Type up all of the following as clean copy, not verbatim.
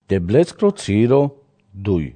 Debles crociro dui.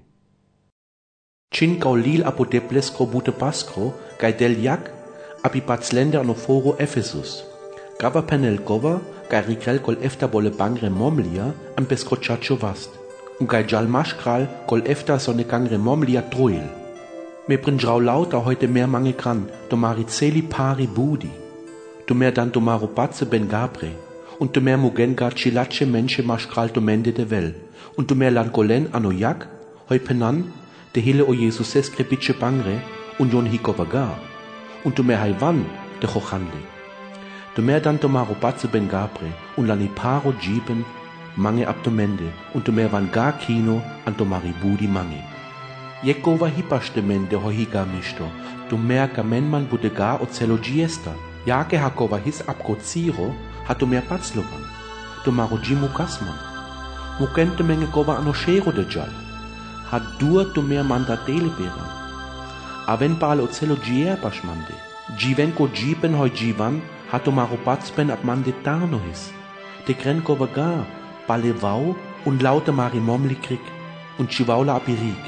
Cincau lil apo deplesco bute pascro, cae del iac api pazlende ano foro Ephesus. Gava penel gova, cae ricrel col efta bole bangre momlia, am pescocciaccio vast. Cae jal maschkral col efta sonne cangre momlia truil. Me prinjrau lauta heute mehr mange kran, domari celi pari budi. Du mehr dan domaro patze ben gabre. Und du mehr mugenga cilace menche maschkral domende de vel. Und du mehr lankolen ano jak, hoi penan, de hele o Jesus escrepice bangre, und jon hikovaga. Und du mehr haivan, de chochanle. Du mehr dan domaro patze ben gabre, und lani paro jiben, mange abdomende, und du mehr van ga kino, an domari budi mange. Jekova hipastemende hohiga misto, du mehr kamen man budega o celo giesta. Jake hakova his abgoziro, hat du mehr patzlovan. Du maro jimu kasman. Mukente menge kova anoshero de jal. Hat du mehr mandatele bera. Aven pale o celo gier pasmande. Jivenko jipen hoi jivan, hat du maro patzben ab mande tarno his. De kren kova ga, pale vau, und laute mari momli krik, und chivaula apirik.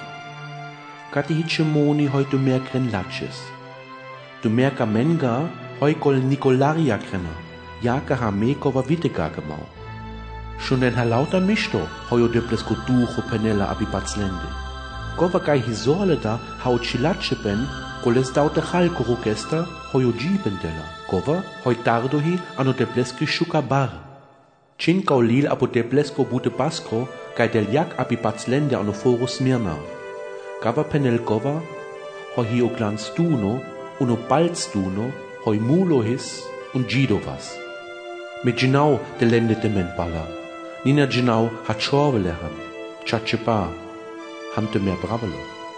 Kati hitchemoni hoi du mehr kren latches. Du mehr kamenga, hoi kol Nikolaria krenner. Jaka ha mekova vitega gemau. Schon den halauta misto, hoi o deples koducho penela abipatzlende. Kova kai hisole da, hau chilache ben, koles daute halko rukesta, hoi o jibendela. Kova, hoi tardohi, ano depleski shuka bar. Cincau lil apo deplesko bute baskro, kai del jak abipatzlende ano foro Smirna. Gava penel kova, hoi o glans duno, uno balz duno, hoi mulo his, und Gidovas. Mit genau de lendete men balla. Nina genau hat schorvelehan. Chachepa. Hamte mehr bravelo.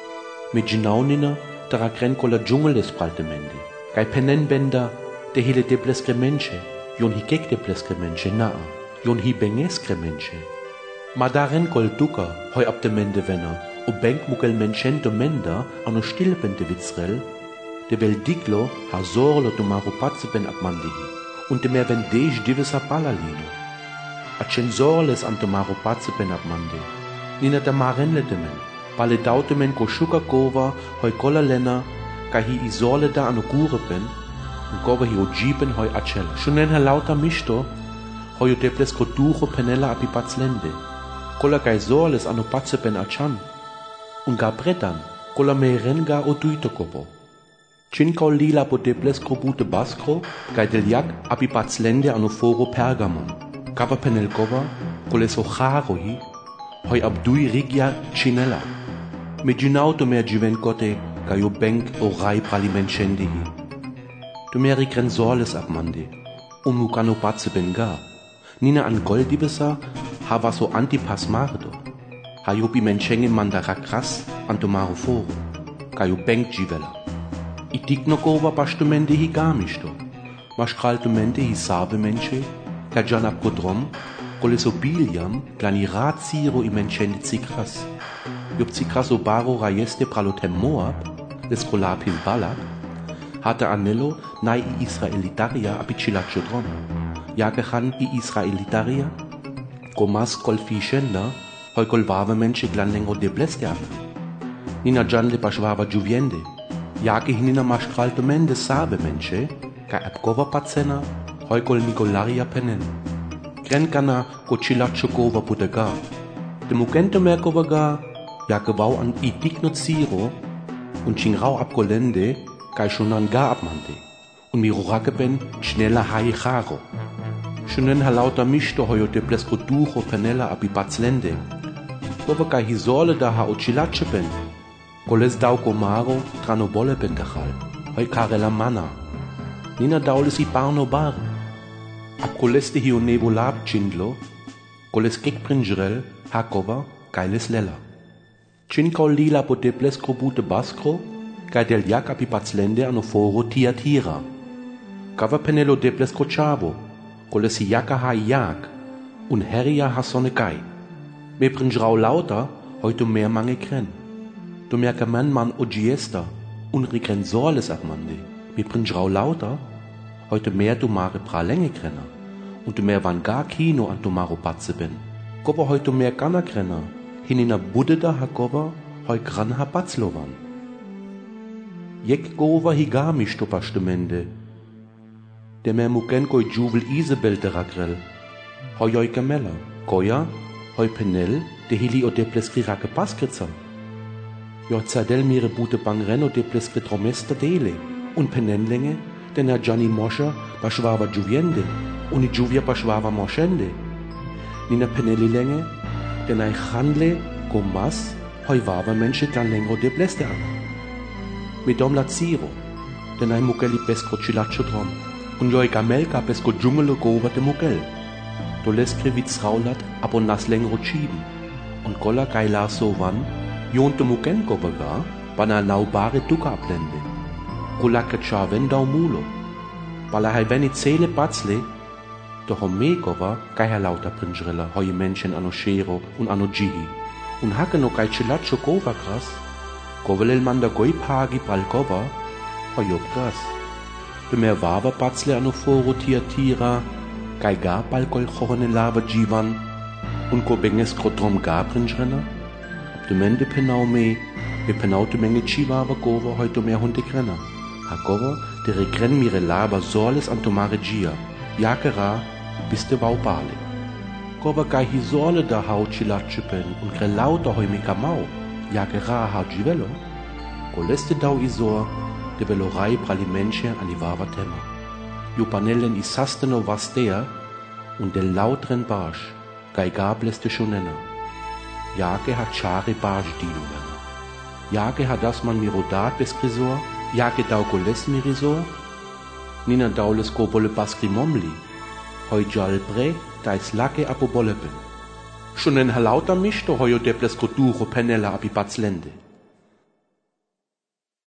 Mit genau nina dara grenkola dschungel des pralte mende. Gai penenbender de hele de bleskre menche. Jon hi kek de bleskre menche naa. Jon hi bengeskre menche. Ma daren kol duka hoi ab de mende venner. O benk mukel menchento menda ano stilpende witzrel. De vel diglo ha zorlo tu maro patze ben abmandihi. Und de mer vendej divisa palalino. A cenzorles an tu maro patze ben abmande. Nina da marenle de men. Pale daute men ko shuka kova, hoi kola lena, ka hi isorle da ano gure ben, und kova hi o jiben hoi acel. Schunen ha lauta misto, hoi o deples ko ducho penela api patzlende. Kola kai zorles ano patze ben achan. Und ga bretan, kola me renga o duito kobo. Cincau lila po deples bute baskro, kai del jak api patzlende ano foro Pergamon. Kava penelkova, koles ocharo hi, hoi abdui rigia cinella. Me ginauto mer jivenkote, kai o benk o rai pralimencendi hi. Du mer rikren sorles abmande, mukano patze benga. Nina an goldibesa, hava so antipas mardo. Hayopi menchenge mandarakras, antomaro foro, kai o benk jivela. Itiknokova pastumende hi gamisto. Maskraltumente hi save menche, kajan abgodrom, kolesobiliam, glani raziro i menchende zikras. Job zikras o baro raieste pralotem Moab, leskolapin balak, hatte anello nai i Israelitaria apicilacho drom. Jakechan i Israelitaria, komas kolfischenda, hoi kolvave menche glanlengo de bleste ab. Nina janle paschwava juviende. Jake hinina maschkralto mende save menche, ka abgova patzena, hoi kol Nikolaria penen. Grenkana ko chilacho gova putega. De mukento merkova ga, jake vau an itikno ziro, und chingrau abgolende, kai schunan ga abmante. Und mirorake ben schneller hai charo. Schunen halauta misto hoyo de plesko ducho penela api patzlende. Gova kai hisole da ha o chilache ben. Koles dauko maro trano bole bendachal, hoi karela mana. Nina daules i barno bar. Ab koleste hi o nebo lab chindlo, koles kek prinjrel, hakova, kailes lela. Cincau lila po deples bute baskro, kai del jak api patzlende ano foro Tiatira. Kava penelo deples chavo, koles hi jaka ha jak, un heria ha sonne kai. Me prinjrau lauta, heute mehr mange kren. Du merke man o giesta, un rikren sorles abmande. Mi prinjrau lauter, heute mehr du mare pralenge krenner, und du mehr van gar kino an du maro patze bin. Goba heute mehr gana grenna, hinina budde da ha goba, hoi gran ha batzlovan. Jek gova higami stopastemende, de mer mugen goi juvel Isabel de ragrel, hoi oi gamella, goya, hoi penel, de hili o de pleskri rake paskritza. Jo zadel mire bute bangren o de pleskri tromesta dele, un penenlenge, den a Gianni Moscha baschwava juviende, un i juvia baschwava moschende. Nina peneli lenge, den a handle gomas, hoi vava mensche gan lengro de bleste an. Midom la ziro, den a mugeli pesco cilaccio drom, un joi gamelka pesco djungelo gova de mugel. Do leskri vitz raulat, abo nas lengro chiben, und golla geila so van, jonte mugen gobaga, bana laubare duka ablende. Kulake chaven dau mulo, bala hai veni zele batzle, doch me gova, gai ha lauta pringrilla, hoi menschen ano shero un ano jihi, un hake no gai cilaccio gova gras, govelel manda goi pagi pal gova, hoi ob gras. De mer vava batzle ano foro tira, gai ga pal gol chorne lava jivan, un ko benges krodrom ga pringrilla, ab de mende penau me penaute menge chivava gova hoi do mer hunde grenna. Ha gova, de regren mire laba sorles antomare gia, jakera, biste vaubale. Gova gai hi sorle da hau cilacipen, un gre lauta hoi mika mau, jakera ha givelo, goleste dau isor, de velorai prali mensche anivava tema. Ju panellen isasteno vastea, un del lautren barsch, gai gableste schonenna. Jake ha chare barsch dilumena. Jake ha das man mirodat beskrisor, jake dau goles mirisor, nina daules go bolle baskri momli, hoi jalbre, dais lake apo bolleben. Schon en halauta mischte hoio debles go duro penella api batzlende.